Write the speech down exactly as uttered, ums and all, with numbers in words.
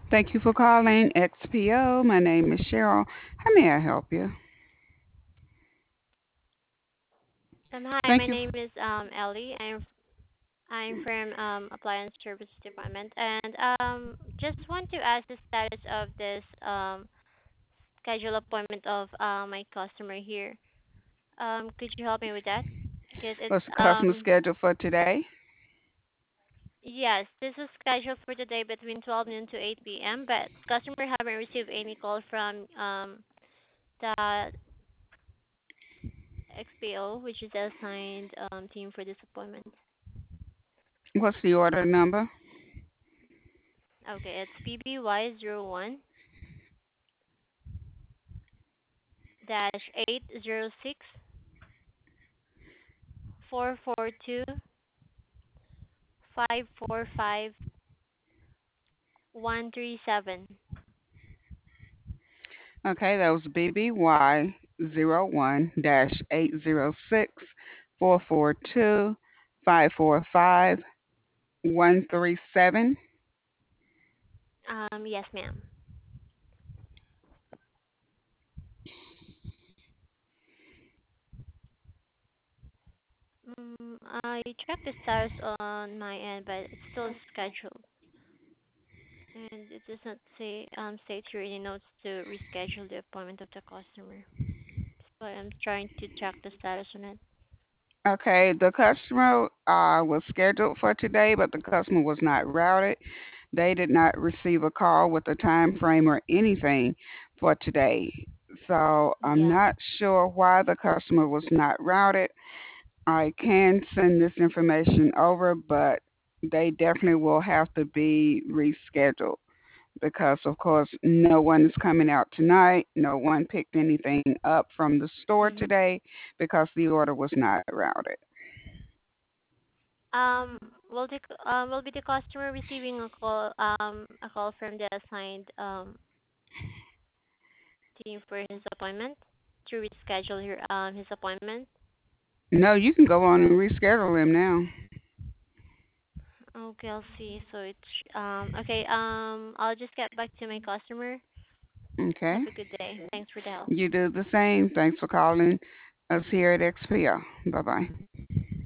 Thank you for calling X P O. My name is Cheryl. How may I help you? Um, hi, Thank my you. name is um Ellie. I'm I'm from um Appliance Service Department, and um just want to ask the status of this um schedule appointment of uh, my customer here. Um, could you help me with that? Because it's Was the customer um scheduled for today? yes, this is scheduled for today between twelve noon to eight p m. But customer haven't received any call from um the X P O, which is the assigned um team for this appointment. What's the order number? Okay, it's P B Y zero one dash eight zero six four four two five four five one three seven. Okay, that was B B Y zero one dash eight zero six four four two five four five one three seven. Um, yes, ma'am. Mm, I checked the status on my end, but it's still scheduled, and it does not say um state here any notes to reschedule the appointment of the customer. So I'm trying to check the status on it. Okay, the customer uh, was scheduled for today, but the customer was not routed. They did not receive a call with a time frame or anything for today. So I'm Yeah. not sure why the customer was not routed. I can send this information over, but they definitely will have to be rescheduled because, of course, no one is coming out tonight. No one picked anything up from the store Mhm. today because the order was not routed. Um, will the c- um will be the customer receiving a call um a call from the assigned um team for his appointment to reschedule your um his appointment? No, you can go on and reschedule him now. Okay, I'll see. So it's um okay. Um, I'll just get back to my customer. Okay. Have a good day. Thanks for the help. You do the same. Thanks for calling us here at X P O. Bye bye.